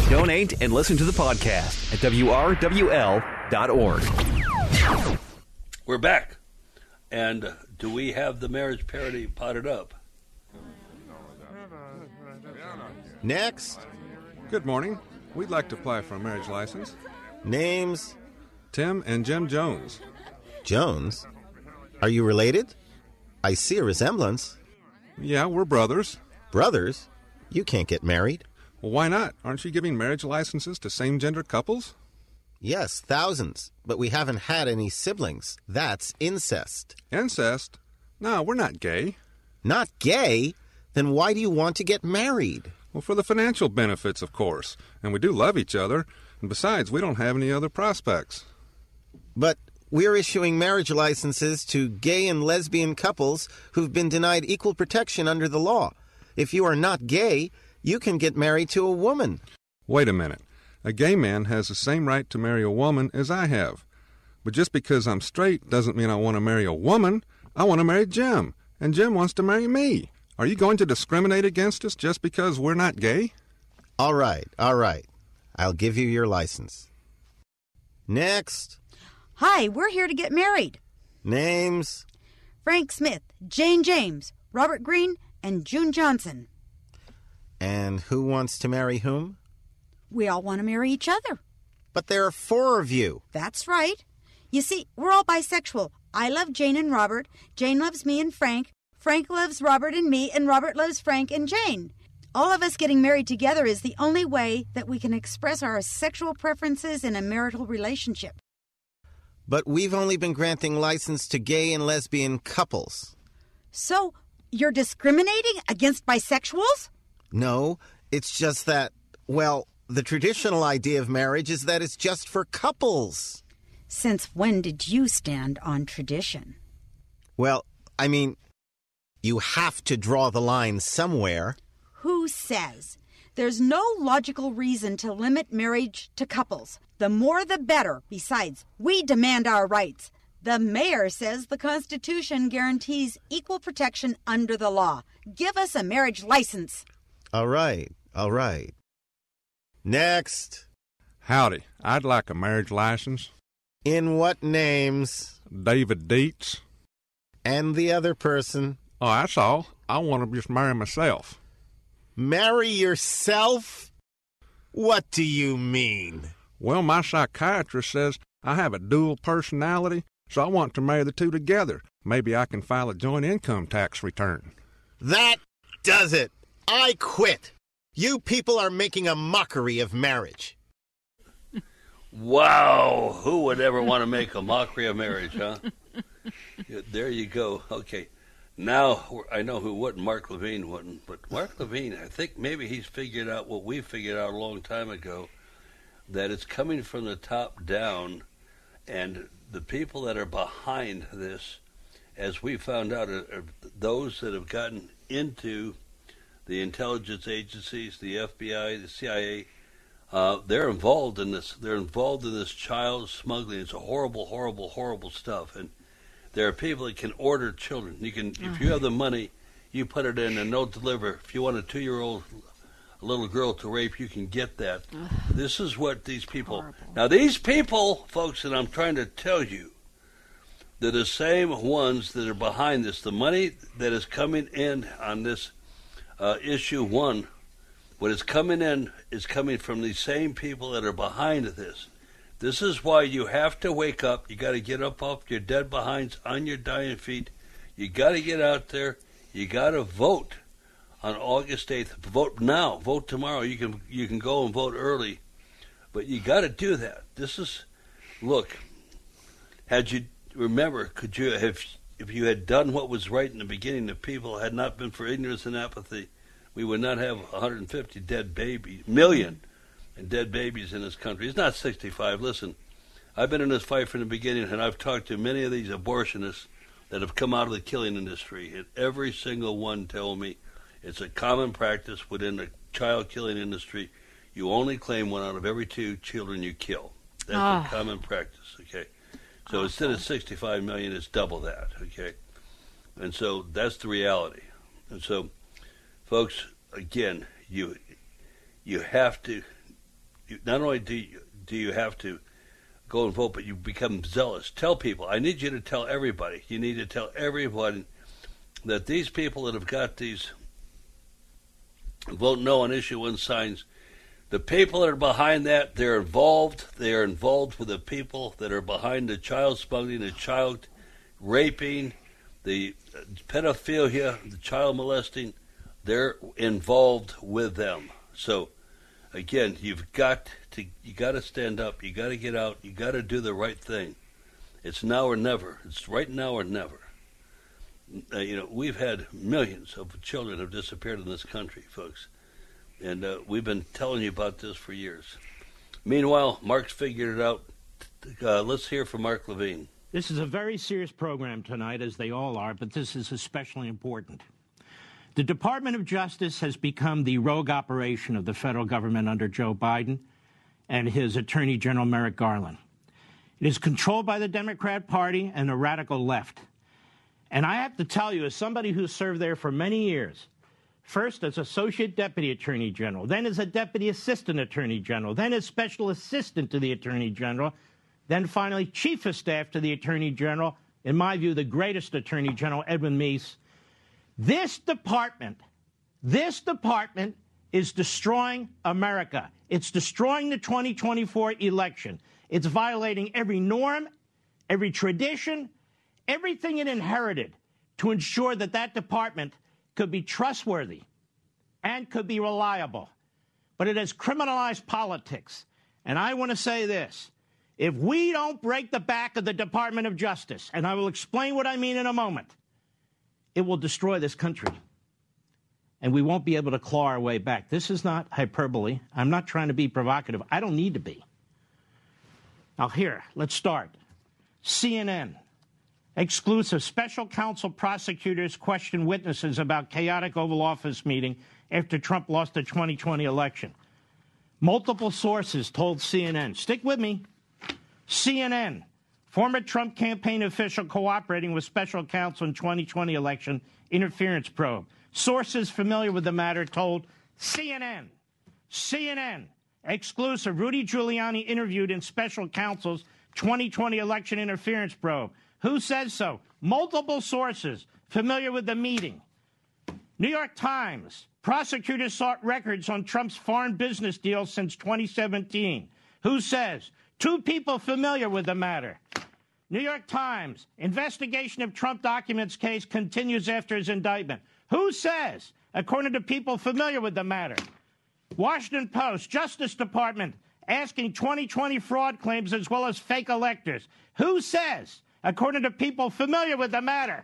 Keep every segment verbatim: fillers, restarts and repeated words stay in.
Donate and listen to the podcast at W R W L dot org. We're back. And uh, do we have the marriage parity potted up? Next. Good morning. We'd like to apply for a marriage license. Names? Tim and Jim Jones. Jones? Are you related? I see a resemblance. Yeah, we're brothers. Brothers? You can't get married. Well, why not? Aren't you giving marriage licenses to same-gender couples? Yes, thousands. But we haven't had any siblings. That's incest. Incest? No, we're not gay. Not gay? Then why do you want to get married? Well, for the financial benefits, of course. And we do love each other. And besides, we don't have any other prospects. But we're issuing marriage licenses to gay and lesbian couples who've been denied equal protection under the law. If you are not gay, you can get married to a woman. Wait a minute. A gay man has the same right to marry a woman as I have. But just because I'm straight doesn't mean I want to marry a woman. I want to marry Jim, and Jim wants to marry me. Are you going to discriminate against us just because we're not gay? All right, all right. I'll give you your license. Next. Hi, we're here to get married. Names? Frank Smith, Jane James, Robert Green, and June Johnson. And who wants to marry whom? We all want to marry each other. But there are four of you. That's right. You see, we're all bisexual. I love Jane and Robert. Jane loves me and Frank. Frank loves Robert and me, and Robert loves Frank and Jane. All of us getting married together is the only way that we can express our sexual preferences in a marital relationship. But we've only been granting license to gay and lesbian couples. So, you're discriminating against bisexuals? No, it's just that, well, the traditional idea of marriage is that it's just for couples. Since when did you stand on tradition? Well, I mean, you have to draw the line somewhere. Who says? There's no logical reason to limit marriage to couples. The more the better. Besides, we demand our rights. The mayor says the Constitution guarantees equal protection under the law. Give us a marriage license. All right, all right. Next. Howdy. I'd like a marriage license. In what names? David Dietz. And the other person? Oh, that's all. I want to just marry myself. Marry yourself? What do you mean? Well, my psychiatrist says I have a dual personality, so I want to marry the two together. Maybe I can file a joint income tax return. That does it. I quit. You people are making a mockery of marriage. Wow. Who would ever want to make a mockery of marriage, huh? Yeah, there you go. Okay. Now, I know who wouldn't. Mark Levine wouldn't. But Mark Levine, I think maybe he's figured out what we figured out a long time ago, that it's coming from the top down, and the people that are behind this, as we found out, are, are those that have gotten into the intelligence agencies, the F B I, the C I A. Uh, they're involved in this. They're involved in this child smuggling. It's a horrible, horrible, horrible stuff. And there are people that can order children. You can, if you have the money, you put it in and they'll deliver. If you want a two-year-old little girl to rape, you can get that. Ugh. This is what these people. Horrible. Now, these people, folks, that I'm trying to tell you, they're the same ones that are behind this. The money that is coming in on this uh, issue one, what is coming in is coming from these same people that are behind this. This is why you have to wake up. You got to get up off your dead behinds on your dying feet. You got to get out there. You got to vote on August eighth. Vote now. Vote tomorrow. You can you can go and vote early, but you got to do that. This is, look. Had you remember, could you have if you had done what was right in the beginning? If people had not been for ignorance and apathy, we would not have one hundred fifty dead babies, million. And dead babies in this country. It's not sixty-five. Listen, I've been in this fight from the beginning, and I've talked to many of these abortionists that have come out of the killing industry, and every single one told me it's a common practice within the child killing industry. You only claim one out of every two children you kill. That's oh. a common practice, okay? So Awful. Instead of sixty-five million, it's double that, okay? And so that's the reality. And so, folks, again, you you have to you, not only do you, do you have to go and vote, but you become zealous. Tell people. I need you to tell everybody. You need to tell everyone that these people that have got these vote no on issue one signs, the people that are behind that, they're involved. They are involved with the people that are behind the child smuggling, the child raping, the pedophilia, the child molesting. They're involved with them. So, again, you've got to you got to stand up. You got to get out. You got to do the right thing. It's now or never. It's right now or never. Uh, you know, we've had millions of children have disappeared in this country, folks. And uh, we've been telling you about this for years. Meanwhile, Mark's figured it out. Uh, let's hear from Mark Levine. This is a very serious program tonight, as they all are, but this is especially important. The Department of Justice has become the rogue operation of the federal government under Joe Biden and his Attorney General Merrick Garland. It is controlled by the Democrat Party and the radical left. And I have to tell you, as somebody who served there for many years, first as Associate Deputy Attorney General, then as a Deputy Assistant Attorney General, then as Special Assistant to the Attorney General, then finally Chief of Staff to the Attorney General, in my view, the greatest Attorney General, Edwin Meese. This department, this department is destroying America. It's destroying the twenty twenty-four election. It's violating every norm, every tradition, everything it inherited to ensure that that department could be trustworthy and could be reliable. But it has criminalized politics. And I want to say this. If we don't break the back of the Department of Justice, and I will explain what I mean in a moment, it will destroy this country. And we won't be able to claw our way back. This is not hyperbole. I'm not trying to be provocative. I don't need to be. Now here, let's start. C N N. Exclusive special counsel prosecutors question witnesses about chaotic Oval Office meeting after Trump lost the twenty twenty election. Multiple sources told C N N. Stick with me. C N N. Former Trump campaign official cooperating with special counsel in twenty twenty election interference probe. Sources familiar with the matter told C N N. C N N. Exclusive. Rudy Giuliani interviewed in special counsel's twenty twenty election interference probe. Who says so? Multiple sources familiar with the meeting. New York Times. Prosecutors sought records on Trump's foreign business deals since twenty seventeen. Who says? Two people familiar with the matter. New York Times. Investigation of Trump documents case continues after his indictment. Who says? According to people familiar with the matter. Washington Post. Justice Department asking twenty twenty fraud claims as well as fake electors. Who says? According to people familiar with the matter.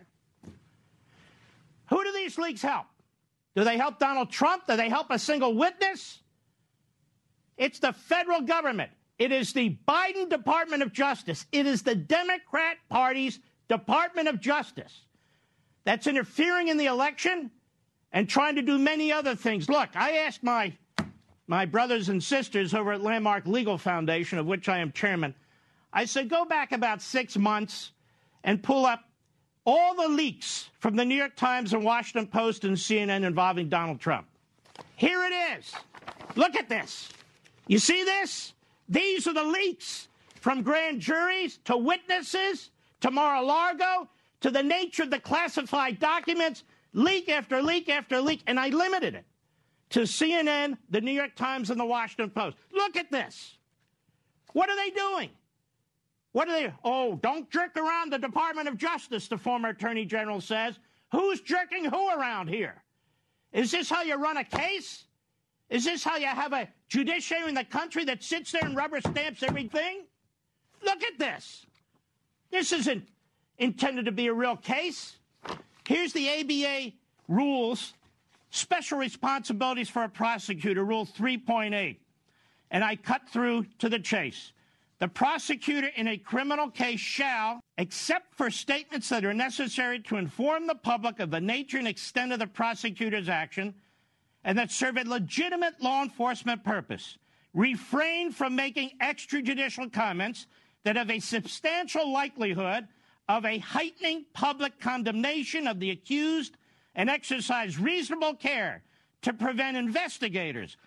Who do these leaks help? Do they help Donald Trump? Do they help a single witness? It's the federal government. It is the Biden Department of Justice. It is the Democrat Party's Department of Justice that's interfering in the election and trying to do many other things. Look, I asked my, my brothers and sisters over at Landmark Legal Foundation, of which I am chairman, I said, go back about six months and pull up all the leaks from the New York Times and Washington Post and C N N involving Donald Trump. Here it is. Look at this. You see this? These are the leaks from grand juries to witnesses to Mar-a-Lago to the nature of the classified documents, leak after leak after leak, and I limited it to C N N, the New York Times, and the Washington Post. Look at this. What are they doing? What are they? Oh, don't jerk around the Department of Justice, the former Attorney General says. Who's jerking who around here? Is this how you run a case? Is this how you have a judiciary in the country that sits there and rubber stamps everything? Look at this. This isn't intended to be a real case. Here's the A B A rules, special responsibilities for a prosecutor, Rule three point eight. And I cut through to the chase. The prosecutor in a criminal case shall, except for statements that are necessary to inform the public of the nature and extent of the prosecutor's action and that serve a legitimate law enforcement purpose, refrain from making extrajudicial comments that have a substantial likelihood of a heightening public condemnation of the accused and exercise reasonable care to prevent investigators,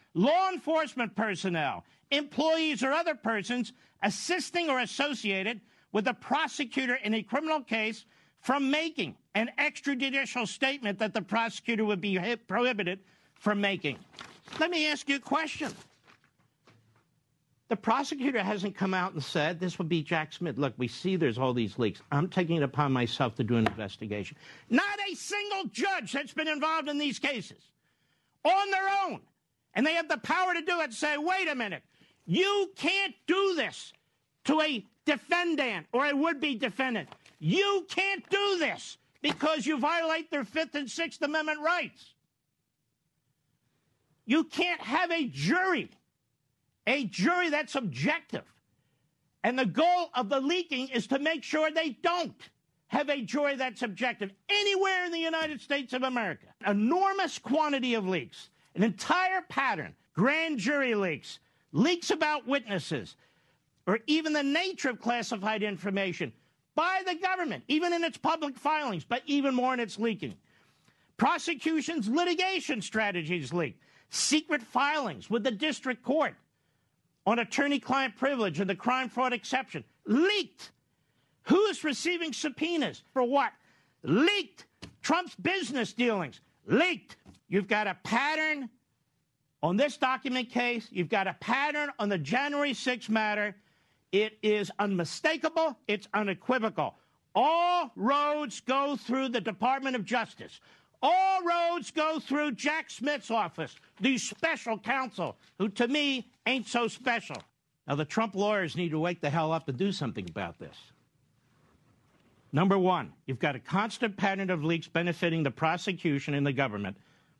law enforcement personnel, employees, or other persons assisting or associated with a prosecutor in a criminal case from making an extrajudicial statement that the prosecutor would be prohibited from making. Let me ask you a question. The prosecutor hasn't come out and said, this would be Jack Smith. Look, we see there's all these leaks. I'm taking it upon myself to do an investigation. Not a single judge that's been involved in these cases on their own. And they have the power to do it. Say, wait a minute. You can't do this to a defendant or a would-be defendant. You can't do this because you violate their Fifth and Sixth Amendment rights. You can't have a jury, a jury that's objective. And the goal of the leaking is to make sure they don't have a jury that's objective anywhere in the United States of America. Enormous quantity of leaks, an entire pattern, grand jury leaks, leaks about witnesses, or even the nature of classified information by the government, even in its public filings, but even more in its leaking. Prosecution's litigation strategies leaked. Secret filings with the district court on attorney-client privilege and the crime fraud exception leaked. Who's receiving subpoenas for what? Leaked. Trump's business dealings leaked. You've got a pattern on this document case. You've got a pattern on the January sixth matter. It is unmistakable. It's unequivocal. All roads go through the Department of Justice. All roads go through Jack Smith's office, the special counsel, who to me ain't so special. Now, the Trump lawyers need to wake the hell up and do something about this. Number one, you've got a constant pattern of leaks benefiting the prosecution and the government.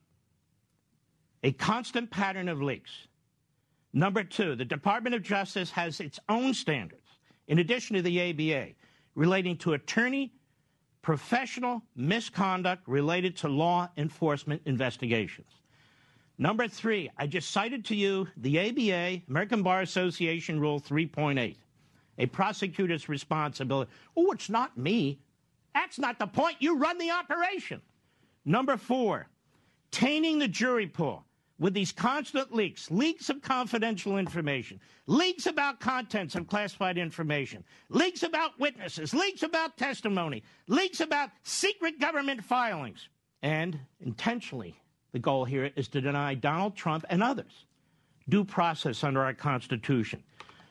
A constant pattern of leaks. Number two, the Department of Justice has its own standards, in addition to the A B A, relating to attorney professional misconduct related to law enforcement investigations. Number three, I just cited to you the A B A, American Bar Association Rule three point eight, a prosecutor's responsibility. Oh, it's not me. That's not the point. You run the operation. Number four, tainting the jury pool with these constant leaks, leaks of confidential information, leaks about contents of classified information, leaks about witnesses, leaks about testimony, leaks about secret government filings. And intentionally, the goal here is to deny Donald Trump and others due process under our Constitution.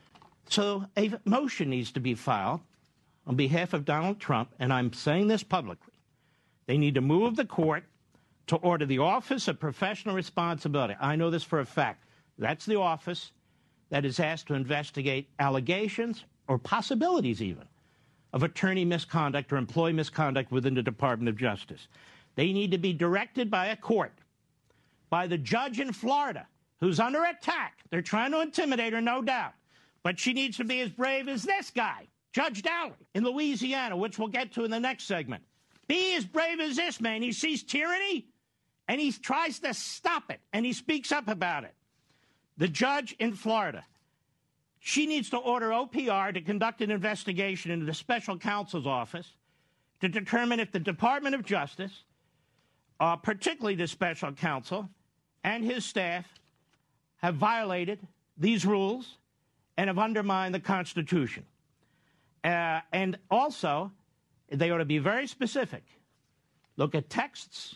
So a motion needs to be filed on behalf of Donald Trump, and I'm saying this publicly. They need to move the court to order the Office of Professional Responsibility. I know this for a fact. That's the office that is asked to investigate allegations or possibilities even of attorney misconduct or employee misconduct within the Department of Justice. They need to be directed by a court, by the judge in Florida who's under attack. They're trying to intimidate her, no doubt. But she needs to be as brave as this guy, Judge Dowling, in Louisiana, which we'll get to in the next segment. Be as brave as this man. He sees tyranny, and he tries to stop it, and he speaks up about it. The judge in Florida, she needs to order O P R to conduct an investigation into the special counsel's office to determine if the Department of Justice, uh, particularly the special counsel and his staff, have violated these rules and have undermined the Constitution. Uh, and also, they ought to be very specific. Look at texts,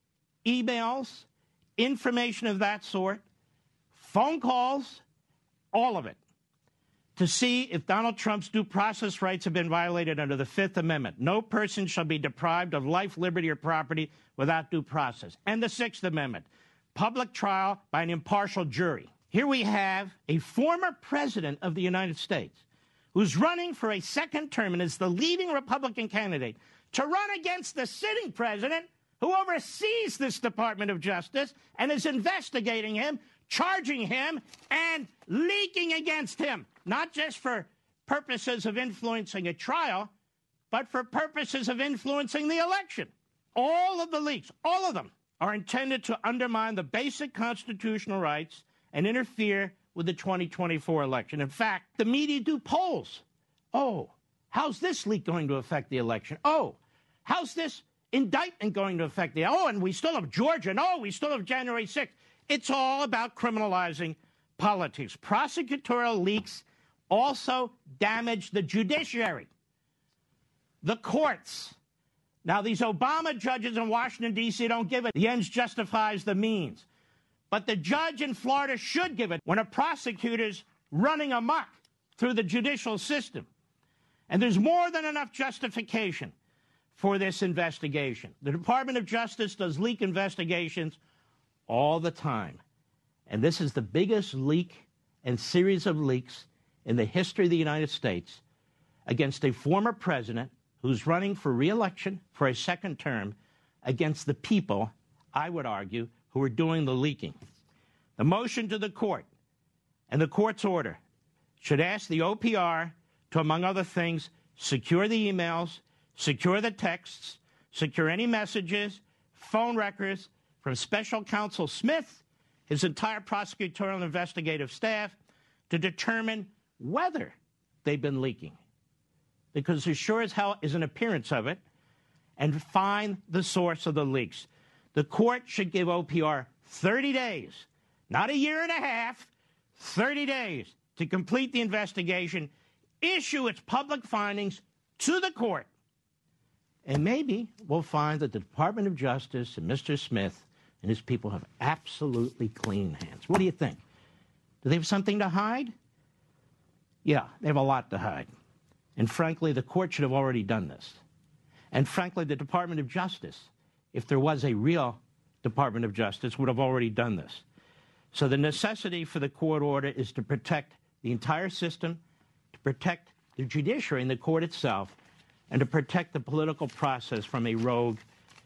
emails, information of that sort, phone calls, all of it, to see if Donald Trump's due process rights have been violated under the Fifth Amendment. No person shall be deprived of life, liberty, or property without due process. And the Sixth Amendment, public trial by an impartial jury. Here we have a former president of the United States who's running for a second term and is the leading Republican candidate to run against the sitting president who oversees this Department of Justice and is investigating him, charging him, and leaking against him, not just for purposes of influencing a trial, but for purposes of influencing the election. All of the leaks, all of them, are intended to undermine the basic constitutional rights and interfere with the twenty twenty-four election. In fact, the media do polls. Oh, how's this leak going to affect the election? Oh, how's this indictment going to affect the... Oh, and we still have Georgia. No, we still have January sixth. It's all about criminalizing politics. Prosecutorial leaks also damage the judiciary, the courts. Now, these Obama judges in Washington, D C don't give it. The ends justifies the means. But the judge in Florida should give it when a prosecutor's running amok through the judicial system. And there's more than enough justification for this investigation. The Department of Justice does leak investigations all the time. And this is the biggest leak and series of leaks in the history of the United States against a former president who's running for re-election for a second term against the people, I would argue, who are doing the leaking. The motion to the court and the court's order should ask the O P R to, among other things, secure the emails, secure the texts, secure any messages, phone records from Special Counsel Smith, his entire prosecutorial and investigative staff, to determine whether they've been leaking. Because there sure as hell is an appearance of it, and find the source of the leaks. The court should give O P R thirty days, not a year and a half, thirty days to complete the investigation, issue its public findings to the court. And maybe we'll find that the Department of Justice and Mister Smith and his people have absolutely clean hands. What do you think? Do they have something to hide? Yeah, they have a lot to hide. And frankly, the court should have already done this. And frankly, the Department of Justice, if there was a real Department of Justice, would have already done this. So the necessity for the court order is to protect the entire system, to protect the judiciary and the court itself, and to protect the political process from a rogue,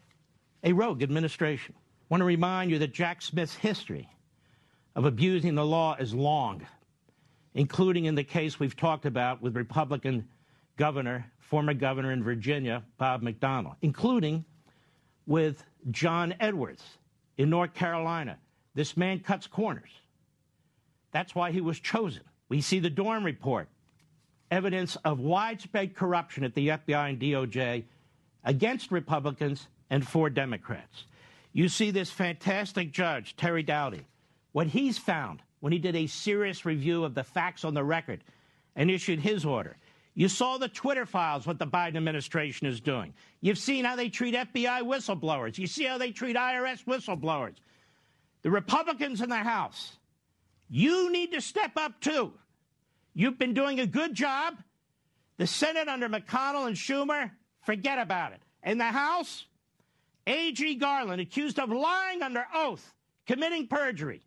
a rogue administration. I want to remind you that Jack Smith's history of abusing the law is long, including in the case we've talked about with Republican governor, former governor in Virginia, Bob McDonnell, including with John Edwards in North Carolina. This man cuts corners. That's why he was chosen. We see the Dorn report, evidence of widespread corruption at the F B I and D O J against Republicans and for Democrats. You see this fantastic judge, Terry Doughty, what he's found when he did a serious review of the facts on the record and issued his order. You saw the Twitter files, what the Biden administration is doing. You've seen how they treat F B I whistleblowers. You see how they treat I R S whistleblowers. The Republicans in the House, you need to step up, too. You've been doing a good job. The Senate under McConnell and Schumer, forget about it. In the House, A G Garland, accused of lying under oath, committing perjury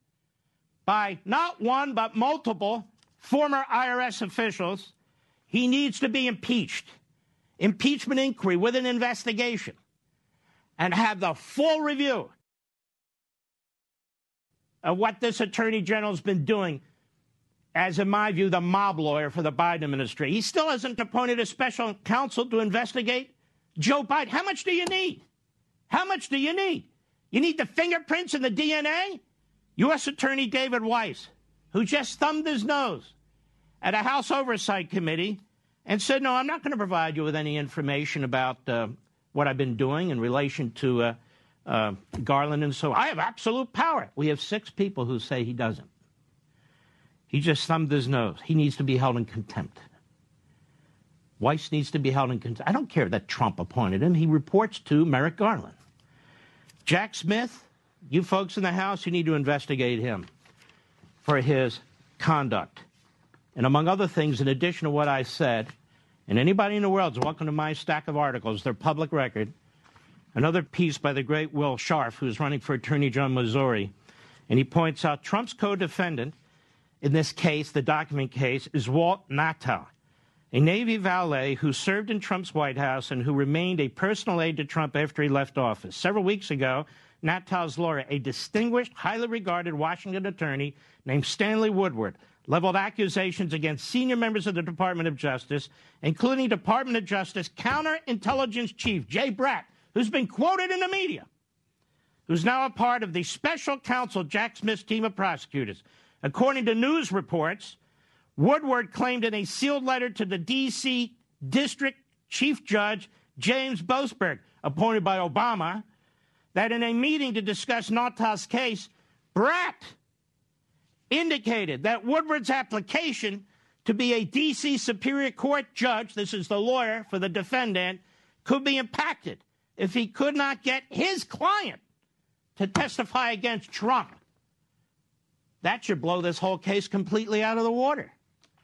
by not one but multiple former I R S officials. He needs to be impeached. Impeachment inquiry with an investigation. And have the full review of what this Attorney General's been doing as, in my view, the mob lawyer for the Biden administration. He still hasn't appointed a special counsel to investigate Joe Biden. How much do you need? How much do you need? You need the fingerprints and the D N A? U S Attorney David Weiss, who just thumbed his nose at a House Oversight Committee and said, no, I'm not going to provide you with any information about uh, what I've been doing in relation to uh, uh, Garland and so on. I have absolute power. We have six people who say he doesn't. He just thumbed his nose. He needs to be held in contempt. Weiss needs to be held in contempt. I don't care that Trump appointed him. He reports to Merrick Garland. Jack Smith, you folks in the House, you need to investigate him for his conduct. And among other things, in addition to what I said, and anybody in the world is welcome to my stack of articles, they're public record, another piece by the great Will Scharf, who's running for Attorney General of Missouri, and he points out Trump's co-defendant in this case, the document case, is Walt Natal, a Navy valet who served in Trump's White House and who remained a personal aide to Trump after he left office. Several weeks ago, Natal's lawyer, a distinguished, highly regarded Washington attorney named Stanley Woodward, leveled accusations against senior members of the Department of Justice, including Department of Justice Counterintelligence Chief Jay Bratt, who's been quoted in the media, who's now a part of the special counsel Jack Smith's team of prosecutors. According to news reports, Woodward claimed in a sealed letter to the D C District Chief Judge James Boasberg, appointed by Obama, that in a meeting to discuss Natal's case, Bratt indicated that Woodward's application to be a D C Superior Court judge, this is the lawyer for the defendant, could be impacted if he could not get his client to testify against Trump. That should blow this whole case completely out of the water.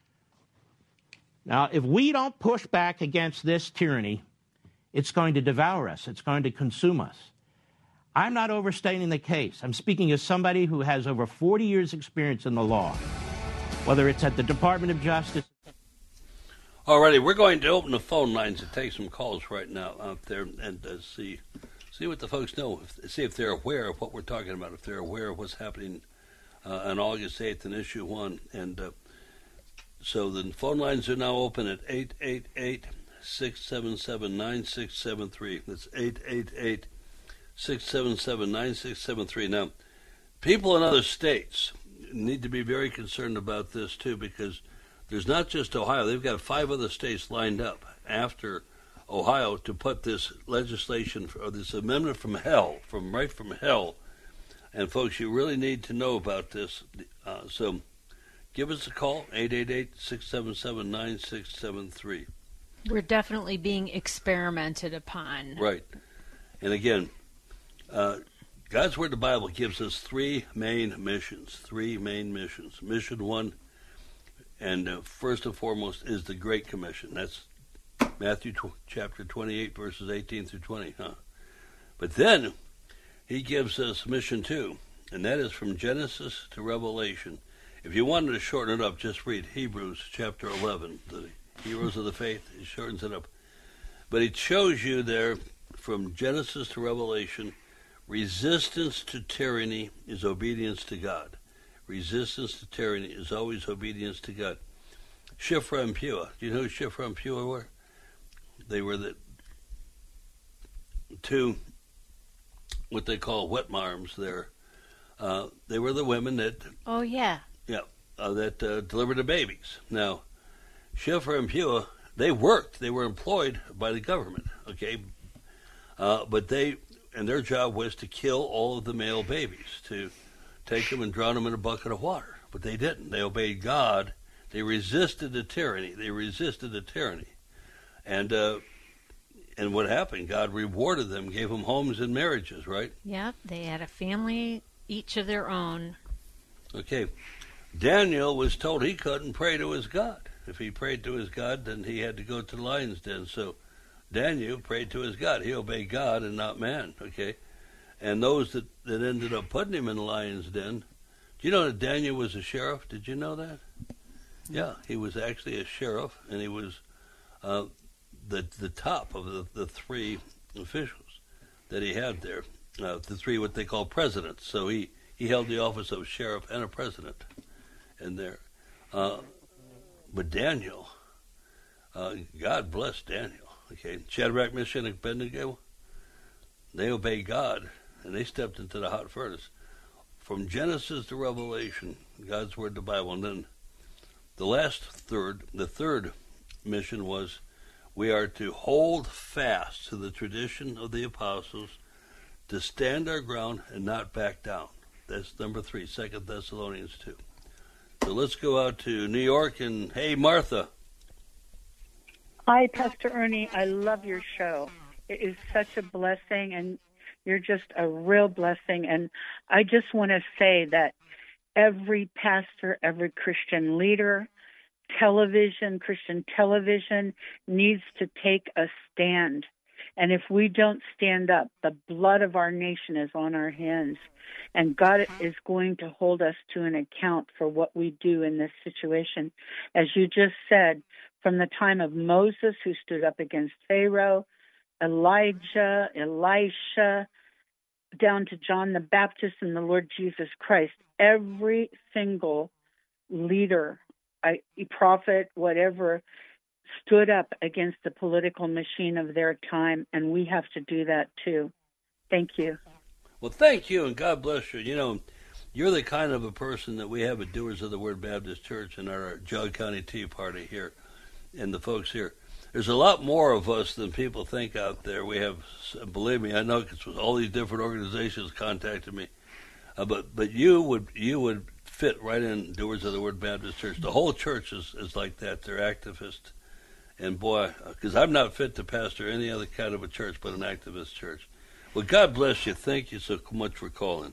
Now, if we don't push back against this tyranny, it's going to devour us. It's going to consume us. I'm not overstating the case. I'm speaking as somebody who has over forty years' experience in the law, whether it's at the Department of Justice. All righty, we're going to open the phone lines and take some calls right now out there and uh, see see what the folks know, if, see if they're aware of what we're talking about, if they're aware of what's happening uh, on August eighth in Issue one. And uh, so the phone lines are now open at eight eight eight, six seven seven, nine six seven three. That's eight eight eight, six seven seven, nine six seven three. Now, people in other states need to be very concerned about this, too, because there's not just Ohio. They've got five other states lined up after Ohio to put this legislation, or this amendment from hell, from right from hell. And, folks, you really need to know about this. Uh, so give us a call, eight eight eight, six seven seven, nine six seven three. We're definitely being experimented upon. Right. And, again, uh, God's Word, the Bible, gives us three main missions, three main missions. Mission one, and uh, first and foremost, is the Great Commission. That's Matthew tw- chapter twenty-eight, verses eighteen through twenty. Huh? But then he gives us mission two, and that is from Genesis to Revelation. If you wanted to shorten it up, just read Hebrews chapter eleven, the heroes of the faith. He shortens it up. But it shows you there, from Genesis to Revelation, resistance to tyranny is obedience to God. Resistance to tyranny is always obedience to God. Shiphrah and Puah. Do you know who Shiphrah and Puah were? They were the two, what they call wet marms there. Uh, they were the women that... Oh, yeah. Yeah, uh, that uh, delivered the babies. Now, Shiphrah and Puah, they worked. They were employed by the government, okay? Uh, but they... And their job was to kill all of the male babies, to take them and drown them in a bucket of water. But they didn't. They obeyed God. They resisted the tyranny. They resisted the tyranny. And uh, and what happened? God rewarded them, gave them homes and marriages, right? Yep, they had a family, each of their own. Okay. Daniel was told he couldn't pray to his God. If he prayed to his God, then he had to go to the lion's den. So Daniel prayed to his God. He obeyed God and not man, okay? And those that, that ended up putting him in the lion's den, do you know that Daniel was a sheriff? Did you know that? Yeah, he was actually a sheriff, and he was uh, the the top of the, the three officials that he had there, uh, the three what they call presidents. So he, he held the office of sheriff and a president in there. Uh, but Daniel, uh, God bless Daniel. Okay, Shadrach, Meshach, and Abednego, they obeyed God, and they stepped into the hot furnace. From Genesis to Revelation, God's Word, the Bible. And then the last third, the third mission was we are to hold fast to the tradition of the apostles, to stand our ground and not back down. That's number three, Second Thessalonians two. So let's go out to New York, and hey, Martha. Hi, Pastor Ernie. I love your show. It is such a blessing, and you're just a real blessing. And I just want to say that every pastor, every Christian leader, television, Christian television needs to take a stand. And if we don't stand up, the blood of our nation is on our hands. And God is going to hold us to an account for what we do in this situation. As you just said, from the time of Moses, who stood up against Pharaoh, Elijah, Elisha, down to John the Baptist and the Lord Jesus Christ, every single leader, I, prophet, whatever, stood up against the political machine of their time, and we have to do that too. Thank you. Well, thank you, and God bless you. You know, you're the kind of a person that we have at Doers of the Word Baptist Church and our Jog County Tea Party here, and the folks here. There's a lot more of us than people think out there. We have, believe me, I know, because all these different organizations contacted me. Uh, but but you would you would fit right in Doers of the Word Baptist Church. The whole church is, is like that. They're activist. And boy, because I'm not fit to pastor any other kind of a church but an activist church. Well, God bless you. Thank you so much for calling.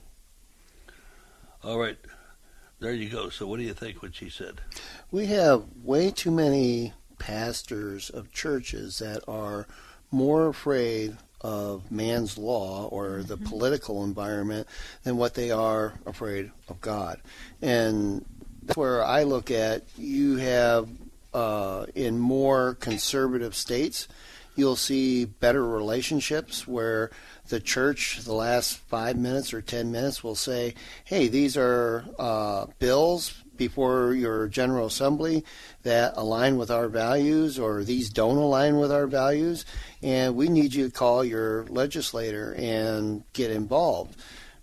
All right. There you go. So what do you think what she said? We have way too many pastors of churches that are more afraid of man's law or the mm-hmm. political environment than what they are afraid of God. And that's where I look at, you have uh, in more conservative states, you'll see better relationships where the church, the last five minutes or ten minutes, will say, hey, these are uh, bills before your General Assembly that align with our values, or these don't align with our values, and we need you to call your legislator and get involved.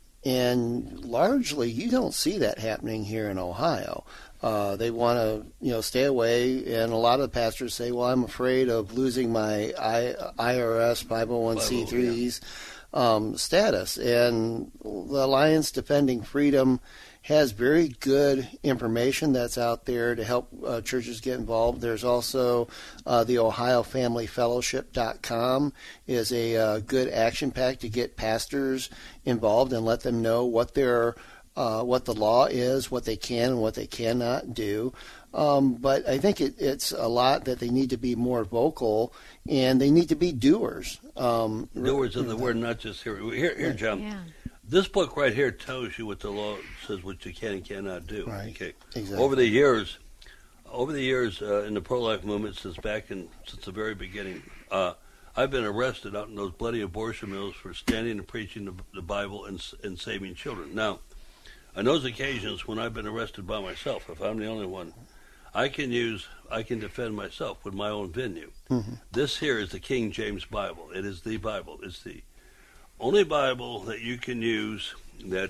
And largely, you don't see that happening here in Ohio. Uh, they want to, you know, stay away, and a lot of the pastors say, well, I'm afraid of losing my I, IRS five oh one c threes um, status. And the Alliance Defending Freedom has very good information that's out there to help uh, churches get involved. There's also uh, the Ohio Family Fellowship dot com is a uh, good action pack to get pastors involved and let them know what their uh, what the law is, what they can and what they cannot do. Um, but I think it, it's a lot that they need to be more vocal, and they need to be doers. Um, doers of the word, not just here. Here, here, John. Yeah. This book right here tells you what the law says, what you can and cannot do. Right. Okay. Exactly. Over the years, over the years uh, in the pro-life movement, since back in since the very beginning, uh, I've been arrested out in those bloody abortion mills for standing and preaching the, the Bible and, and saving children. Now, on those occasions when I've been arrested by myself, if I'm the only one, I can use, I can defend myself with my own venue. Mm-hmm. This here is the King James Bible. It is the Bible. It's the only Bible that you can use that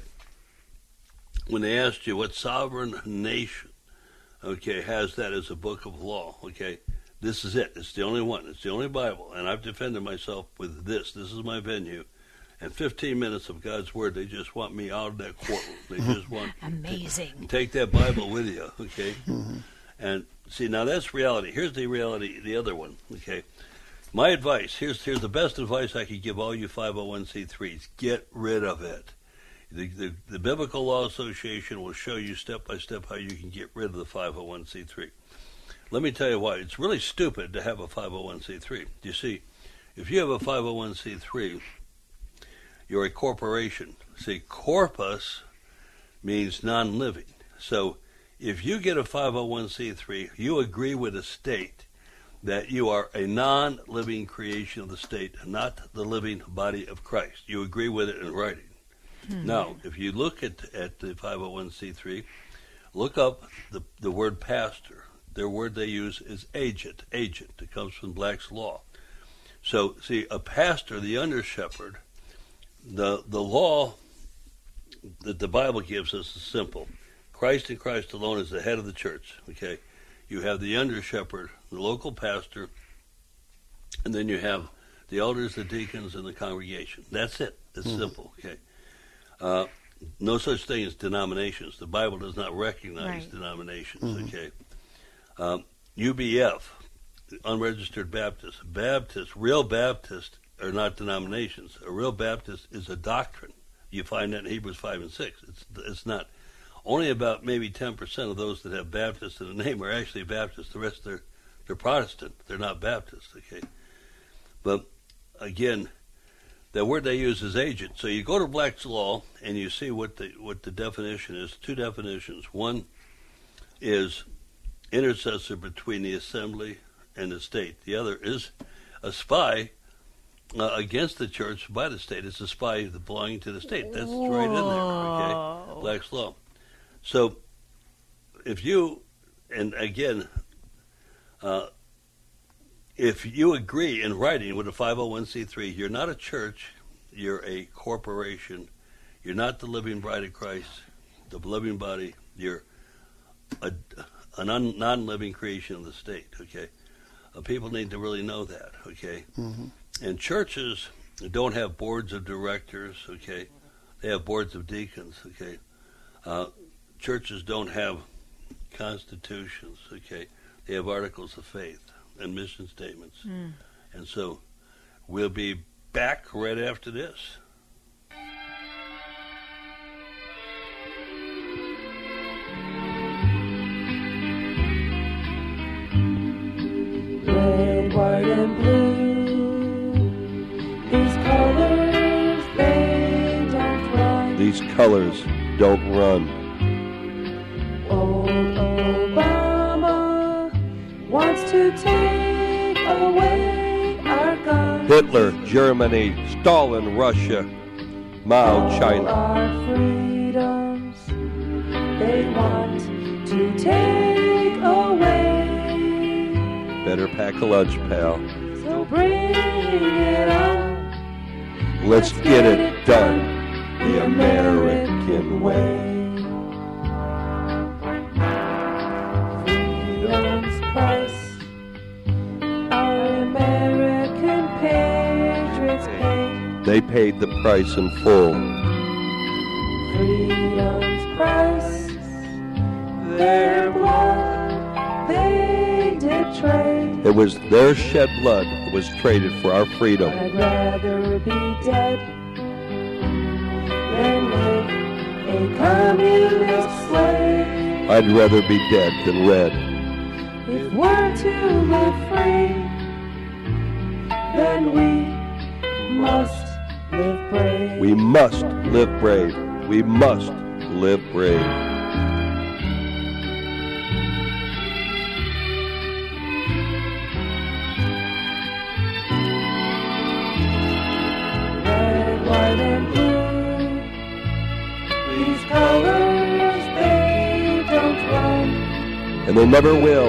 when they asked you what sovereign nation, okay, has that as a book of law, okay, this is it. It's the only one. It's the only Bible. And I've defended myself with this. This is my venue. And fifteen minutes of God's Word, they just want me out of that courtroom. They just want amazing. To take that Bible with you, okay? Mm-hmm. And see, now that's reality. Here's the reality, the other one, okay? My advice, here's here's the best advice I could give all you five oh one c threes. Get rid of it. The, the, the Biblical Law Association will show you step by step how you can get rid of the five oh one c three. Let me tell you why. It's really stupid to have a five oh one c three. You see, if you have a five oh one c three, you're a corporation. See, corpus means non-living. So if you get a five oh one c three, you agree with the state that you are a non-living creation of the state, not the living body of Christ. You agree with it in writing. Hmm. Now, if you look at at the five oh one c three, look up the, the word pastor. Their word they use is agent. Agent. It comes from Black's Law. So, see, a pastor, the under-shepherd, the, the law that the Bible gives us is simple. Christ and Christ alone is the head of the church, okay? You have the under-shepherd, the local pastor, and then you have the elders, the deacons, and the congregation. That's it. It's mm-hmm. simple, okay? Uh, no such thing as denominations. The Bible does not recognize right. denominations, mm-hmm. okay? Um, U B F, unregistered Baptist. Baptists, real Baptists are not denominations. A real Baptist is a doctrine. You find that in Hebrews five and six. It's, it's not. Only about maybe ten percent of those that have Baptist in the name are actually Baptist. The rest, they're, they're Protestant. They're not Baptist, okay? But, again, the word they use is agent. So you go to Black's Law and you see what the what the definition is. Two definitions. One is intercessor between the assembly and the state. The other is a spy uh, against the church by the state. It's a spy belonging to the state. That's Whoa. right in there, okay? Black's Law. So if you, and again, uh, if you agree in writing with a five oh one c three, you're not a church, you're a corporation, you're not the living bride of Christ, the living body, you're a, a non, non-living creation of the state, okay? Uh, people need to really know that, okay? Mm-hmm. And churches don't have boards of directors, okay? They have boards of deacons, okay? Uh, churches don't have constitutions, okay? They have articles of faith and mission statements. Mm. And so we'll be back right after this. Red, white, and blue. These colors, they don't run. These colors don't run. Old Obama wants to take away our guns. Hitler, Germany, Stalin, Russia, Mao, China. All our freedoms, they want to take away. Better pack a lunch, pal. So bring it on. Let's get it done the American way. Freedom's price, our American patriots paid. They paid the price in full. Freedom's price, their blood, they did trade. It was their shed blood that was traded for our freedom. I'd rather be dead than live a communist slave. I'd rather be dead than red. If we're to live free, then we must live brave. We must live brave. We must live brave. Red, white, and blue. These colors, they don't run. And they never will.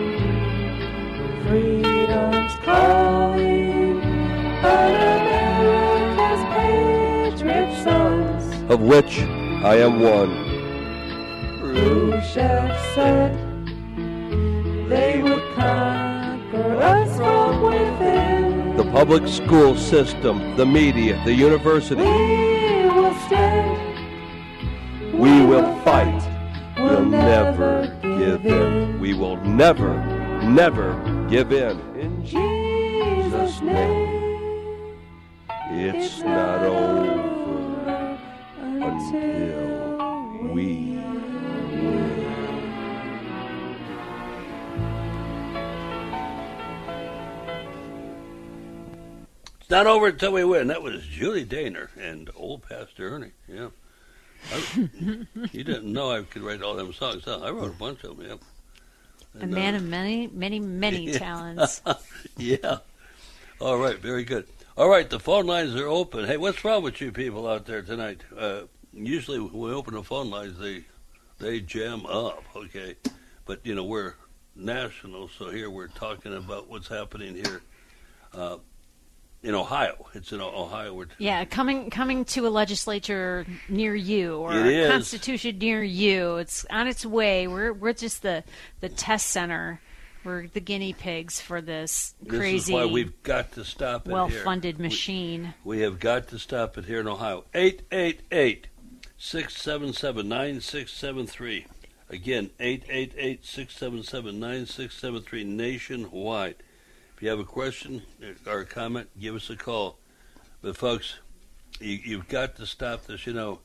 Freedom's calling, but America's patriot sons, Of which I am one. Khrushchev said they would conquer us from within. The public school system, the media, the university. We will stand. We will fight. We'll never give in. We will never, never give in. In Jesus' name, It's not over until we win. It's not over until we win. That was Julie Daner and Old Pastor Ernie. Yeah. I, you didn't know I could write all them songs, huh? I wrote a bunch of them, yeah. A And, man uh, of many, many, many yeah. talents. Yeah. All right, very good. All right, the phone lines are open. Hey, what's wrong with you people out there tonight? Uh, usually when we open the phone lines, they they jam up, okay? But, you know, we're national, so here we're talking about what's happening here uh, in Ohio. It's in Ohio. We're Yeah, coming coming to a legislature near you or It a is. constitution near you. It's on its way. We're we're just the, the test center. We're the guinea pigs for this crazy, This is why we've got to stop it here. well-funded machine. We, we have got to stop it here in Ohio. eight eight eight, six seven seven, nine six seven three. Again, eight eight eight, six seven seven, nine six seven three nationwide. If you have a question or a comment, give us a call. But, folks, you, you've got to stop this. You know,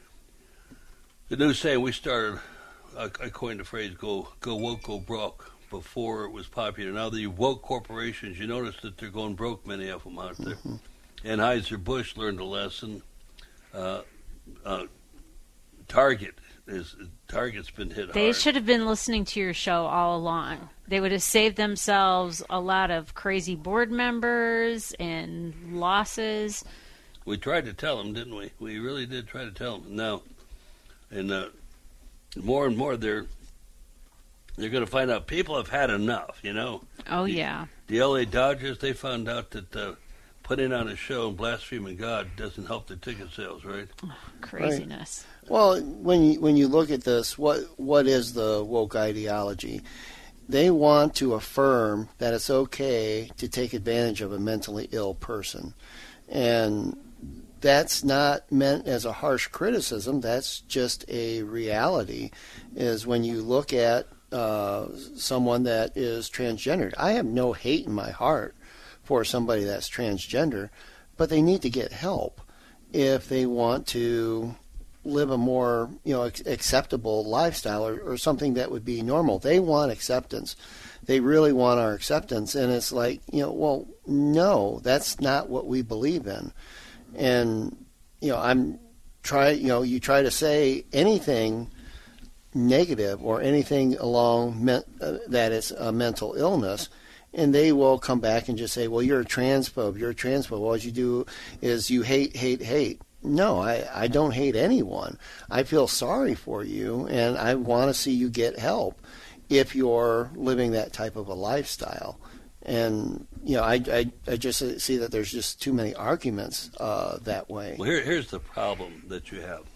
the new saying we started, I, I coined the phrase, go, go woke, go broke, before it was popular. Now the woke corporations, you notice that they're going broke, many of them out there. Mm-hmm. Anheuser-Busch learned a lesson. Uh, uh, Target is Target's been hit They hard. should have been listening to your show all along. They would have saved themselves a lot of crazy board members and losses. We tried to tell them, didn't we? We really did try to tell them. Now, and uh, more and more they're they're going to find out people have had enough, you know. Oh, the, yeah. The L A Dodgers, they found out that uh, putting on a show and blaspheming God doesn't help their ticket sales, right? Oh, craziness. Right. Well, when you, when you look at this, what what is the woke ideology? They want to affirm that it's okay to take advantage of a mentally ill person. And that's not meant as a harsh criticism. That's just a reality, is when you look at uh, someone that is transgendered. I have no hate in my heart for somebody that's transgender, but they need to get help if they want to live a more, you know, acceptable lifestyle, or, or something that would be normal. They want acceptance. They really want our acceptance. And it's like, you know, well, no, that's not what we believe in. And, you know, I'm try, you know, you try to say anything negative or anything along men, uh, that is a mental illness, and they will come back and just say, well, you're a transphobe, you're a transphobe. All you do is you hate, hate, hate. No, I, I don't hate anyone. I feel sorry for you, and I want to see you get help if you're living that type of a lifestyle. And, you know, I, I, I just see that there's just too many arguments uh, that way. Well, here, here's the problem that you have.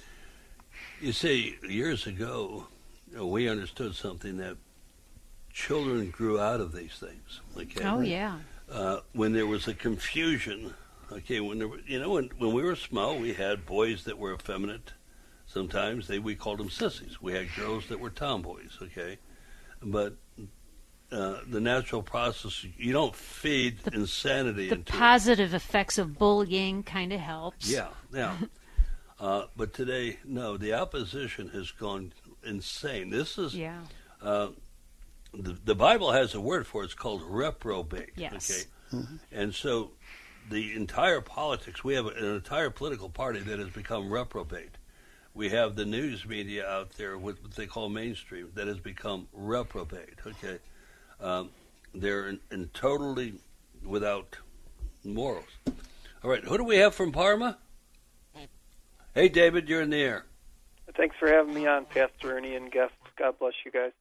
You see, years ago, you know, we understood something, that children grew out of these things. Okay? Oh, yeah. Uh, when there was a confusion, okay, when there were, you know, when, when we were small, we had boys that were effeminate. Sometimes they we called them sissies. We had girls that were tomboys, okay? But uh, the natural process, you don't feed the, insanity the into positive it. effects of bullying kind of helps. Yeah, yeah. uh, but today, no, the opposition has gone insane. This is, yeah. uh, the, the Bible has a word for it. It's called reprobate. Yes. Okay? Mm-hmm. And so the entire politics, we have an entire political party that has become reprobate. We have the news media out there, what they call mainstream, that has become reprobate. Okay, um, they're in, in totally without morals. All right, who do we have from Parma? Hey, David, you're in the air. Thanks for having me on, Pastor Ernie and guests. God bless you guys.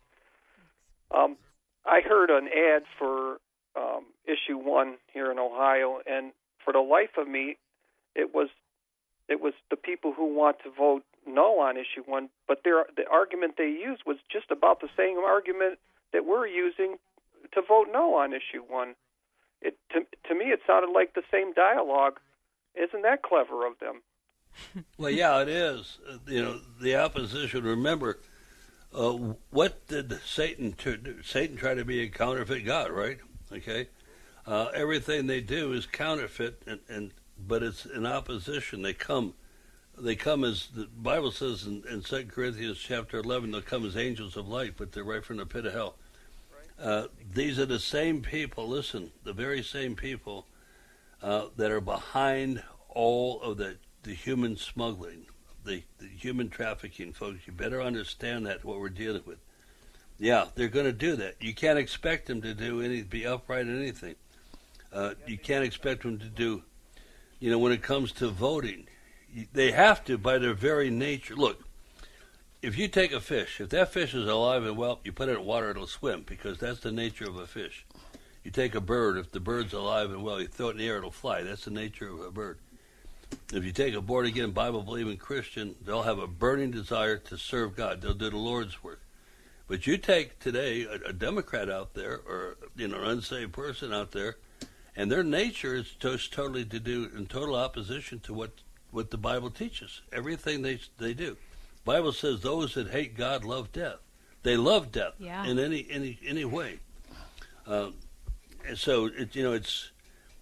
Um, I heard an ad for um, issue one here in Ohio, and for the life of me, it was it was the people who want to vote no on issue one, but their the argument they used was just about the same argument that we're using to vote no on issue one. It to to me, it sounded like the same dialogue. Isn't that clever of them? Well, yeah, it is. Uh, you know, the opposition. Remember, uh, what did Satan do? Satan try to be a counterfeit God, right? Okay, uh, everything they do is counterfeit, and, and but it's in opposition. They come. They come as the Bible says in, in Second Corinthians chapter eleven, they'll come as angels of light, but they're right from the pit of hell. Uh, these are the same people, listen, the very same people uh, that are behind all of the, the human smuggling, the, the human trafficking, folks. You better understand that, what we're dealing with. Yeah, they're going to do that. You can't expect them to do any, be upright in anything. Uh, you can't expect them to do, you know, when it comes to voting, they have to by their very nature. Look, if you take a fish, if that fish is alive and well, you put it in water, it'll swim, because that's the nature of a fish. You take a bird, if the bird's alive and well, you throw it in the air, it'll fly. That's the nature of a bird. If you take a born-again, Bible-believing Christian, they'll have a burning desire to serve God. They'll do the Lord's work. But you take today a, a Democrat out there, or you know, an unsaved person out there, and their nature is just totally to do in total opposition to what what the Bible teaches. Everything they they do. The Bible says those that hate God love death. They love death yeah. in any any any way. Um, and so it, you know it's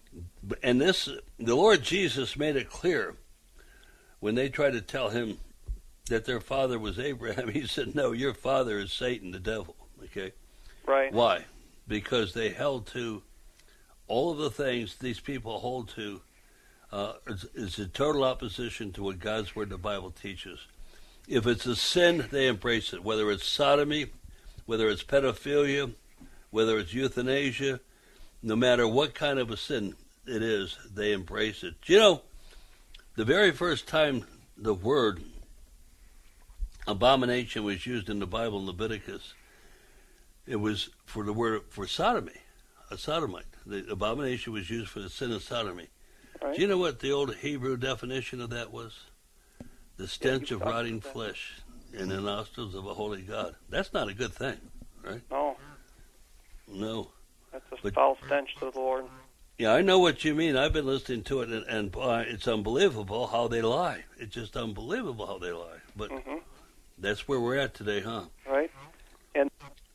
and this the Lord Jesus made it clear when they tried to tell him that their father was Abraham. He said, "No, your father is Satan, the devil." Okay, right? Why? Because they held to all of the things these people hold to. Uh, is, is in total opposition to what God's Word, the Bible, teaches. If it's a sin, they embrace it, whether it's sodomy, whether it's pedophilia, whether it's euthanasia, no matter what kind of a sin it is, they embrace it. You know, the very first time the word abomination was used in the Bible in Leviticus, it was for the word for sodomy, a sodomite. The abomination was used for the sin of sodomy. Right. Do you know what the old Hebrew definition of that was? The stench yeah, of rotting flesh in the nostrils of a holy God. That's not a good thing, right? No. No. That's a but, foul stench to the Lord. Yeah, I know what you mean. I've been listening to it, and, and uh, it's unbelievable how they lie. It's just unbelievable how they lie. But mm-hmm. that's where we're at today, huh? Right. And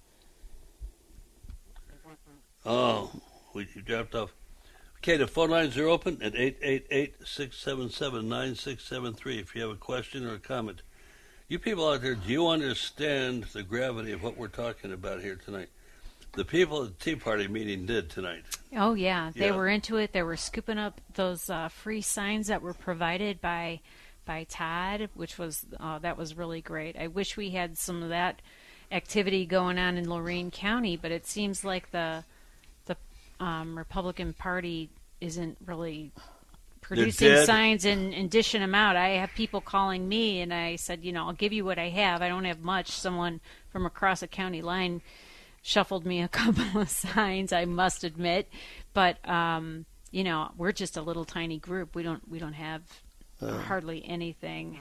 oh, we you dropped off. Okay, the phone lines are open at eight eight eight, six seven seven, nine six seven three if you have a question or a comment. You people out there, do you understand the gravity of what we're talking about here tonight? The people at the Tea Party meeting did tonight. Oh, yeah. They Yeah. were into it. They were scooping up those uh, free signs that were provided by by Todd, which was uh, that was really great. I wish we had some of that activity going on in Lorain County, but it seems like the the um, Republican Party isn't really producing dead. signs and, and dishing them out. I have people calling me, and I said, you know, I'll give you what I have. I don't have much. Someone from across a county line shuffled me a couple of signs, I must admit, but um, you know, we're just a little tiny group. We don't we don't have uh, hardly anything.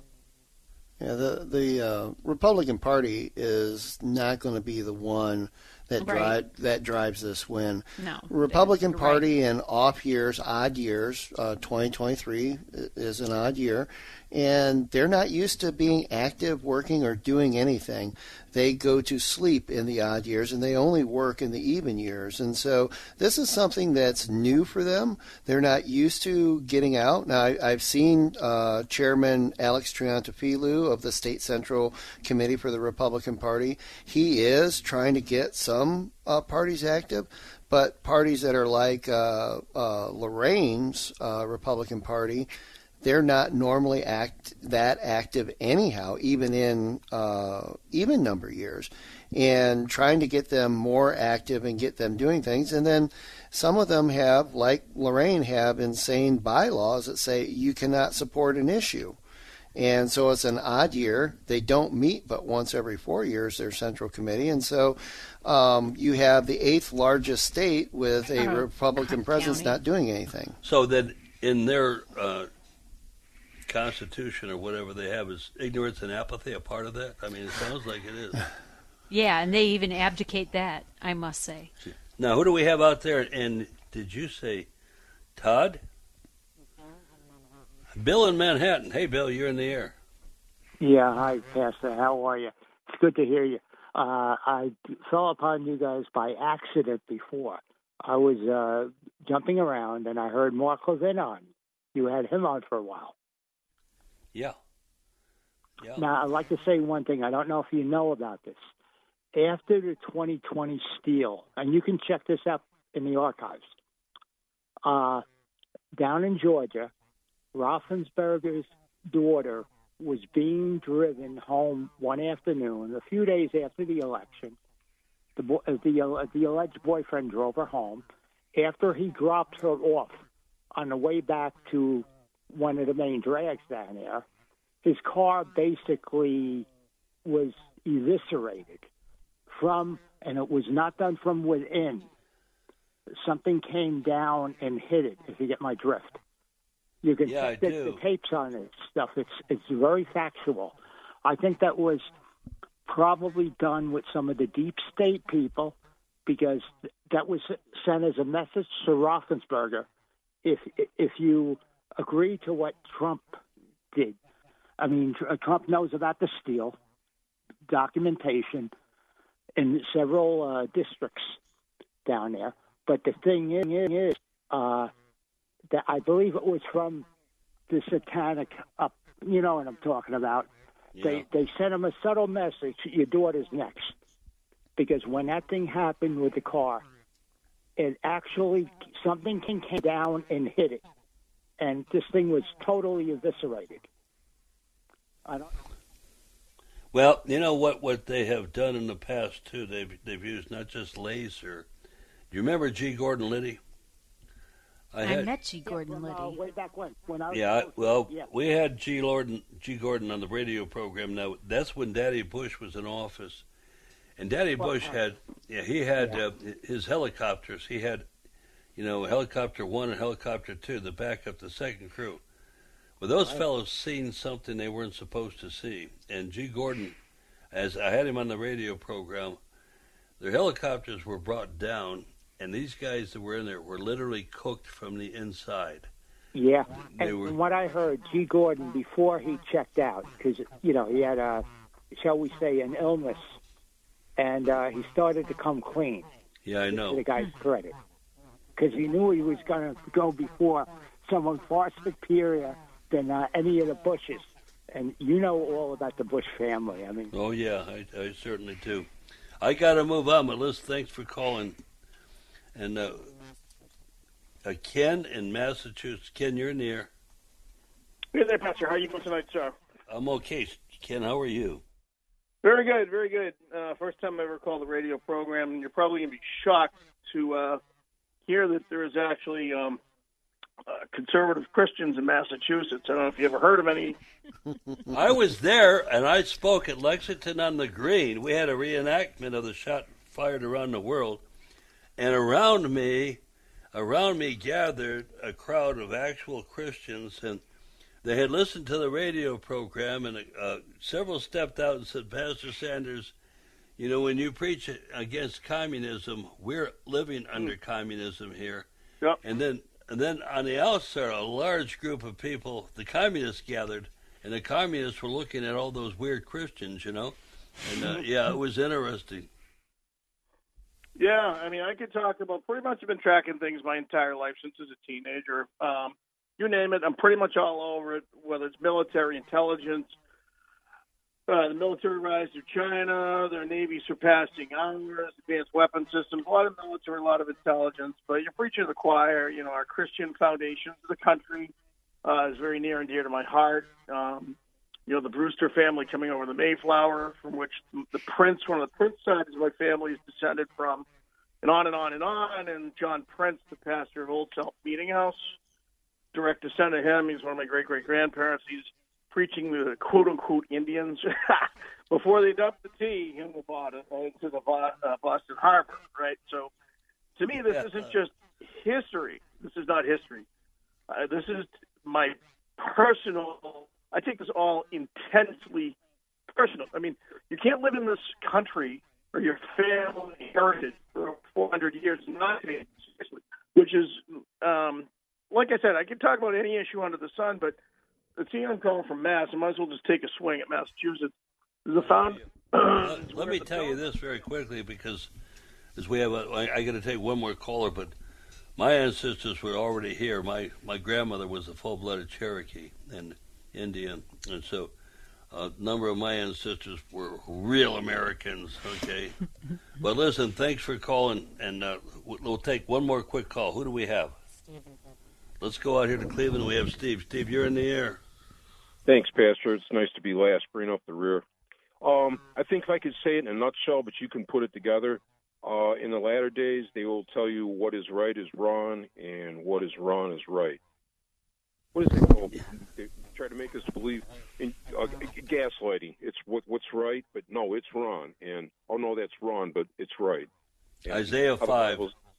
Yeah, the the uh, Republican Party is not going to be the one that Right. drive that drives this win. No, Republican you're Party in off years, odd years, uh, twenty twenty-three is an odd year, and they're not used to being active, working, or doing anything. They go to sleep in the odd years, and they only work in the even years. And so this is something that's new for them. They're not used to getting out. Now, I, I've seen uh, Chairman Alex Triantafilou of the State Central Committee for the Republican Party. He is trying to get some uh, parties active, but parties that are like uh, uh, Lorraine's uh, Republican Party, they're not normally act that active anyhow, even in uh, even number years, and trying to get them more active and get them doing things. And then some of them have, like Lorain, have insane bylaws that say you cannot support an issue. And so it's an odd year. They don't meet but once every four years, their central committee. And so um, you have the eighth largest state with a Uh, Republican presence county. not doing anything. So that in their uh, Constitution or whatever they have, is ignorance and apathy a part of that? I mean, it sounds like it is. Yeah, and they even abdicate that, I must say. Now, who do we have out there? And did you say Todd? Bill in Manhattan. Hey, Bill, you're in the air. Yeah, hi, Pastor. How are you? It's good to hear you. Uh, I fell upon you guys by accident before. I was uh, jumping around, and I heard Mark Levin on. You had him on for a while. Yeah. Yeah. Now, I'd like to say one thing. I don't know if you know about this. After the twenty twenty steal, and you can check this up in the archives, uh, down in Georgia, Raffensperger's daughter was being driven home one afternoon, a few days after the election. The bo- uh, the, uh, the alleged boyfriend drove her home. After he dropped her off on the way back to one of the main drags down there, his car basically was eviscerated from, and it was not done from within. Something came down and hit it, if you get my drift. You can Yeah, check I the, do. the tapes on this stuff. It's it's very factual. I think that was probably done with some of the deep state people, because th- that was sent as a message to Raffensperger. If if you agree to what Trump did, I mean, tr- Trump knows about the steal, documentation in several uh, districts down there. But the thing is, is uh, that I believe it was from the satanic up. You know what I'm talking about. Yeah. They they sent him a subtle message: your daughter's next. Because when that thing happened with the car, it actually something came down and hit it, and this thing was totally eviscerated. I don't. Well, you know what, what they have done in the past, too? They've, they've used not just laser. Do you remember G. Gordon Liddy? I, had, met G. Gordon From, Liddy. uh, way back when, when I was Yeah, I- well, yeah. we had G. Gordon, G. Gordon on the radio program. Now, that's when Daddy Bush was in office. And Daddy Bush had, yeah, he had uh, his helicopters. He had, you know, helicopter one and helicopter two, the backup, the second crew. Well, those fellows seen something they weren't supposed to see. And G. Gordon, as I had him on the radio program, their helicopters were brought down, and these guys that were in there were literally cooked from the inside. Yeah, They and were- from what I heard, G. Gordon, before he checked out, because, you know, he had a, shall we say, an illness, and uh, he started to come clean. Yeah, I To know. the guy's credit. Because he knew he was going to go before someone far superior than uh, any of the Bushes. And you know all about the Bush family. I mean, Oh, yeah, I, I certainly do. I got to move on, but Liz, thanks for calling. And uh, uh, Ken in Massachusetts. Ken, you're near. Hey there, Pastor. How are you doing tonight, sir? I'm okay. Ken, how are you? Very good, very good. Uh, first time I ever called the radio program, and you're probably going to be shocked to uh, hear that there is actually um, uh, conservative Christians in Massachusetts. I don't know if you ever heard of any. I was there, and I spoke at Lexington on the Green. We had a reenactment of the shot fired around the world, and around me, around me gathered a crowd of actual Christians, and they had listened to the radio program, and uh, several stepped out and said, Pastor Sanders, you know, when you preach against communism, we're living under communism here. Yep. And then, and then on the outside, a large group of people, the communists gathered, and the communists were looking at all those weird Christians, you know. And, uh, yeah, it was interesting. Yeah, I mean, I could talk about pretty much. I've been tracking things my entire life since as a teenager. Um, you name it, I'm pretty much all over it, whether it's military intelligence, uh, the military rise through China, their Navy surpassing ours, advanced weapon systems, a lot of military, a lot of intelligence. But you're preaching to the choir. You know, our Christian foundations of the country uh, is very near and dear to my heart. Um, you know, the Brewster family coming over the Mayflower, from which the Prince, one of the Prince sides of my family is descended from, and on and on and on. And John Prince, the pastor of Old South Meeting House, direct descent of him. He's one of my great-great-grandparents. He's preaching to the quote-unquote Indians before they dumped the tea in the bottom, uh, into the uh, Boston Harbor, right? So to me, this isn't just history. This is not history. Uh, this is my personal, I take this all intensely personal. I mean, you can't live in this country or your family heritage for four hundred years and not take it seriously, which is, um, like I said, I can talk about any issue under the sun, but the team I'm calling from Mass, I might as well just take a swing at Massachusetts. There's a found. Let, let me tell you this very quickly, because as we have, a, I, I got to take one more caller, but my ancestors were already here. My my grandmother was a full-blooded Cherokee and Indian, and so a number of my ancestors were real Americans. Okay, but listen, thanks for calling, and uh, we'll take one more quick call. Who do we have? Let's go out here to Cleveland. We have Steve. Steve, you're in the air. Thanks, Pastor. It's nice to be last. Bring up the rear. Um, I think if I could say it in a nutshell, but you can put it together. Uh, in the latter days, they will tell you what is right is wrong and what is wrong is right. What is it called? They try to make us believe in uh, gaslighting. It's what, what's right, but no, it's wrong. And, oh, no, that's wrong, but it's right. And Isaiah five.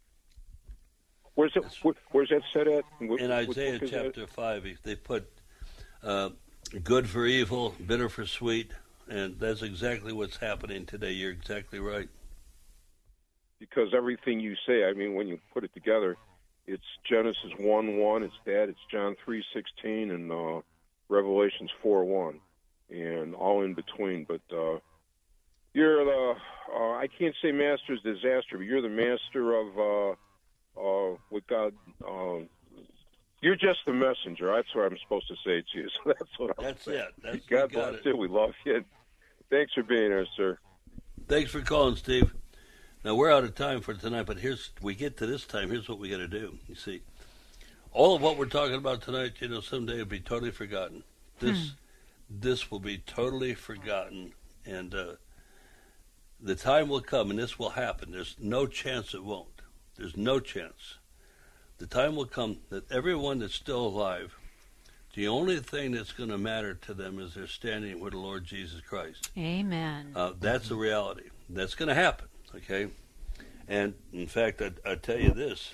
Where's that, where, where's that set at? What, in Isaiah chapter five, they put uh, good for evil, bitter for sweet, and that's exactly what's happening today. You're exactly right. Because everything you say, I mean, when you put it together, it's Genesis one one, it's that, it's John three sixteen, and uh, Revelations four one, and all in between. But uh, you're the, uh, I can't say master's disaster, but you're the master of uh, uh, what God, uh, you're just the messenger. That's what I'm supposed to say to you. So that's what I'm That's saying. it. That's God we got bless it. you. We love you. Thanks for being here, sir. Thanks for calling, Steve. Now, we're out of time for tonight, but here's we get to this time, here's what we got to do. You see, all of what we're talking about tonight, you know, someday it'll be totally forgotten. This Hmm. this will be totally forgotten, and uh, the time will come, and this will happen. There's no chance it won't. There's no chance. The time will come that everyone that's still alive, the only thing that's going to matter to them is they're standing with the Lord Jesus Christ. Amen. Uh, that's the reality. That's going to happen, okay? And, in fact, I, I tell you this.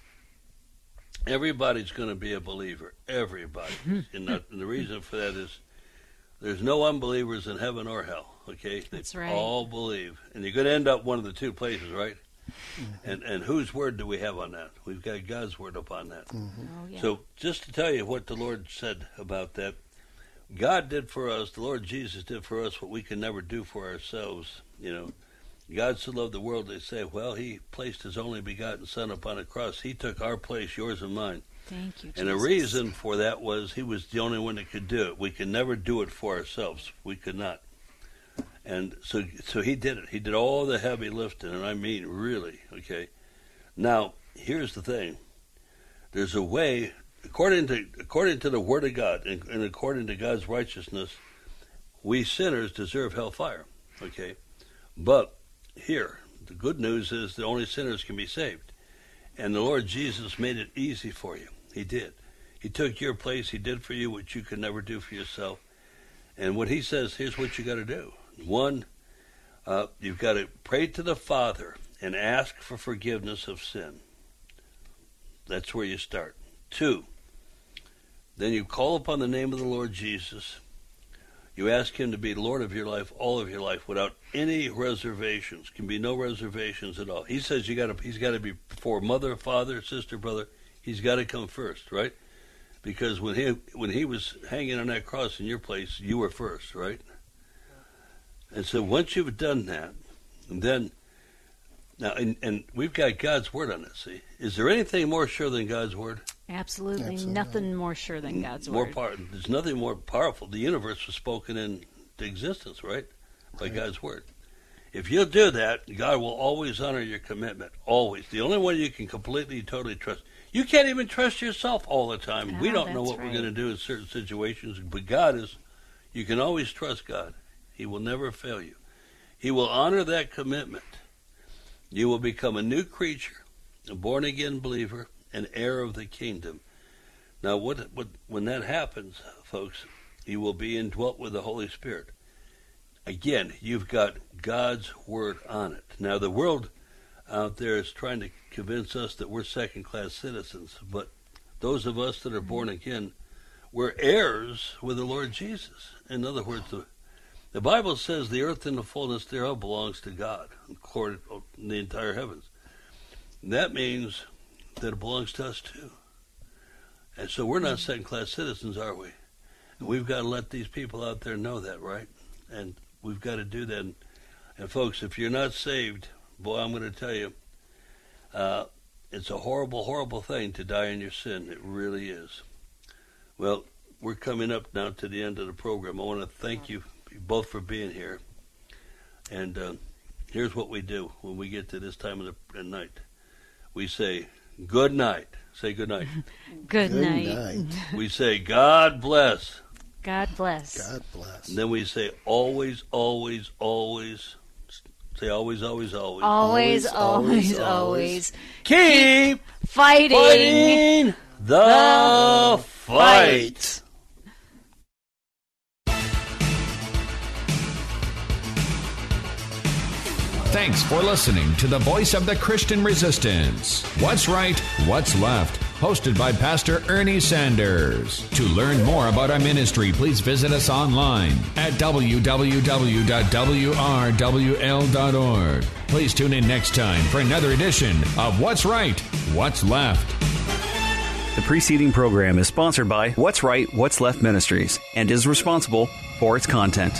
Everybody's going to be a believer. Everybody. and, that, and the reason for that is there's no unbelievers in heaven or hell, okay? They That's right. all believe. And you're going to end up one of the two places, right? Mm-hmm. And and whose word do we have on that? We've got God's word upon that. Mm-hmm. Oh, yeah. So just to tell you what the Lord said about that, God did for us, the Lord Jesus did for us what we can never do for ourselves. You know, God so loved the world, they say, well, he placed his only begotten Son upon a cross. He took our place, yours and mine. Thank you, Jesus. And the reason for that was he was the only one that could do it. We could never do it for ourselves. We could not. And so so he did it. He did all the heavy lifting, and I mean really, okay? Now, here's the thing. There's a way, according to according to the Word of God and, and according to God's righteousness, we sinners deserve hellfire, okay? But here, the good news is that only sinners can be saved. And the Lord Jesus made it easy for you. He did. He took your place. He did for you what you could never do for yourself. And what he says, here's what you got to do. One, uh, you've got to pray to the Father and ask for forgiveness of sin. That's where you start. Two, then you call upon the name of the Lord Jesus. You ask him to be Lord of your life, all of your life, without any reservations. Can be no reservations at all. He says you got to. He's got to be before mother, father, sister, brother. He's got to come first, right? Because when he when he was hanging on that cross in your place, you were first, right? And so once you've done that, and then now, and, and we've got God's word on it. See, is there anything more sure than God's word? Absolutely, Absolutely. nothing more sure than God's More word. power. There's nothing more powerful. The universe was spoken into existence, right, by Right. God's word. If you'll do that, God will always honor your commitment. Always. The only one you can completely, totally trust. You can't even trust yourself all the time. Ah, we don't know that's what right. we're going to do in certain situations, but God is. You can always trust God. He will never fail you. He will honor that commitment. You will become a new creature, a born-again believer, an heir of the kingdom. Now, what, what, when that happens, folks, you will be indwelt with the Holy Spirit. Again, you've got God's word on it. Now, the world out there is trying to convince us that we're second-class citizens, but those of us that are born again, we're heirs with the Lord Jesus. In other words, the, the Bible says the earth and the fullness thereof belongs to God, according to the entire heavens. And that means that it belongs to us too. And so we're not second-class citizens, are we? And we've got to let these people out there know that, right? And we've got to do that. And, and folks, if you're not saved, boy, I'm going to tell you, uh, it's a horrible, horrible thing to die in your sin. It really is. Well, we're coming up now to the end of the program. I want to thank you both for being here. And uh, here's what we do when we get to this time of the night. We say, good night. Say good night. Good, Good night. night. We say, God bless. God bless. God bless. And then we say, always, always, always. Say always, always, always. Always, always, always, always, always. Keep fighting, fighting the fight. Thanks for listening to the Voice of the Christian Resistance. What's Right, What's Left? Hosted by Pastor Ernie Sanders. To learn more about our ministry, please visit us online at w w w dot w r w l dot org. Please tune in next time for another edition of What's Right, What's Left. The preceding program is sponsored by What's Right, What's Left Ministries and is responsible for its content.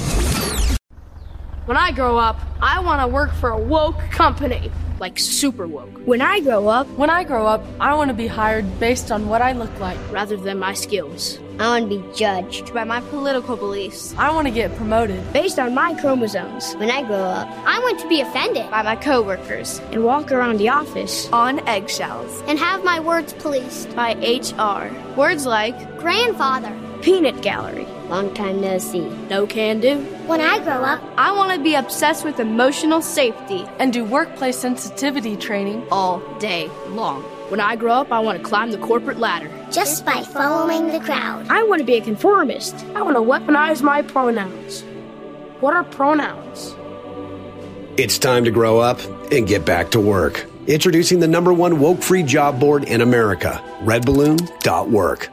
When I grow up, I want to work for a woke company, like super woke. When I grow up, When I grow up, I want to be hired based on what I look like, rather than my skills. I want to be judged By my political beliefs. I want to get promoted. based on my chromosomes. When I grow up, I want to be offended By my coworkers. and walk around the office On eggshells. and have my words policed. By H R. Words like Grandfather, peanut gallery. long time no see. No can do. When I grow up, I want to be obsessed with emotional safety and do workplace sensitivity training all day long. When I grow up, I want to climb the corporate ladder. just by following the crowd. I want to be a conformist. I want to weaponize my pronouns. What are pronouns? It's time to grow up and get back to work. Introducing the number one woke-free job board in America, red balloon dot work.